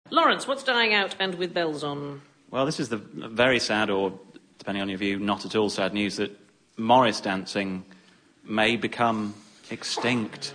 Lawrence, what's dying out and with bells on? Well, this is the very sad, or depending on your view, not at all sad news that Morris dancing may become extinct.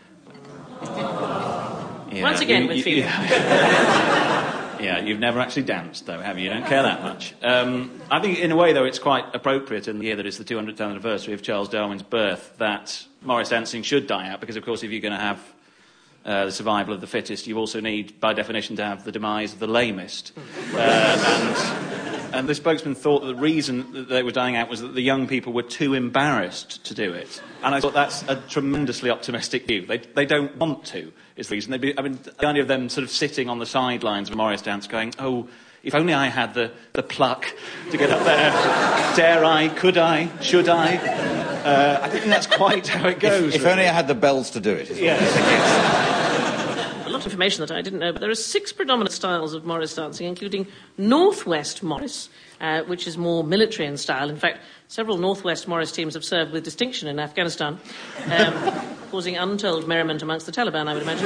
Once again, with feeling. Yeah, you've never actually danced, though, have you? You don't care that much. I think, in a way, though, it's quite appropriate in the year that is the 200th anniversary of Charles Darwin's birth that Morris dancing should die out, because, of course, if you're going to have the survival of the fittest, you also need, by definition, to have the demise of the lamest. And the spokesman thought that the reason that they were dying out was that the young people were too embarrassed to do it. And I thought that's a tremendously optimistic view. They don't want to, is the reason. The idea of them sort of sitting on the sidelines of a Morris dance going, oh, if only I had the pluck to get up there. Dare I? Could I? Should I? I think that's quite how it goes. If only I had the bells to do it. Yes. A lot of information that I didn't know, but there are 6 predominant styles of Morris dancing, including Northwest Morris, which is more military in style. In fact, several Northwest Morris teams have served with distinction in Afghanistan, causing untold merriment amongst the Taliban, I would imagine.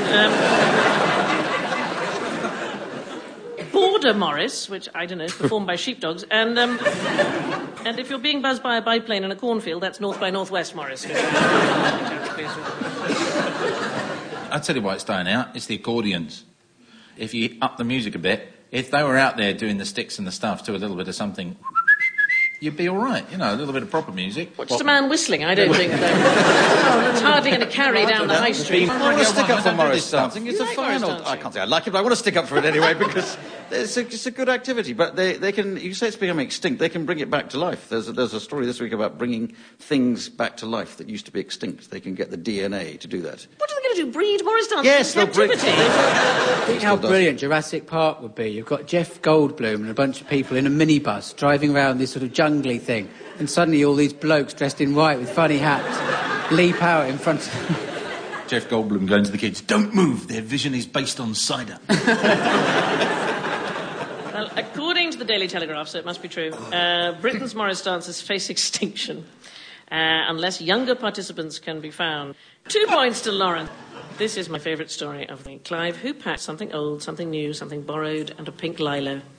Border Morris, which, I don't know, is performed by sheepdogs, and if you're being buzzed by a biplane in a cornfield, that's North by Northwest Morris. I'll tell you why it's dying out. It's the accordions. If you up the music a bit, if they were out there doing the sticks and the stuff to a little bit of something, you'd be all right. You know, a little bit of proper music. Just a man whistling, I don't think. It's hardly going to carry down the high street. I want to stick up for Morris dancing. It's a fine old... I can't say I like it, but I want to stick up for it anyway because it's a good activity. But they can... You say it's becoming extinct. They can bring it back to life. There's a story this week about bringing things back to life that used to be extinct. They can get the DNA to do that. What are they going to do? Breed Morris dancing? Yes, they'll breed... Think how brilliant Jurassic Park would be. You've got Jeff Goldblum and a bunch of people in a minibus driving around this sort of jungly thing, and suddenly all these blokes dressed in white with funny hats leap out in front of... Jeff Goldblum going to the kids, don't move, their vision is based on cider. Well, according to the Daily Telegraph, so it must be true, Britain's Morris dancers face extinction unless younger participants can be found. 2 points to Lauren. This is my favourite story of the week. Clive, who packed something old, something new, something borrowed, and a pink lilo?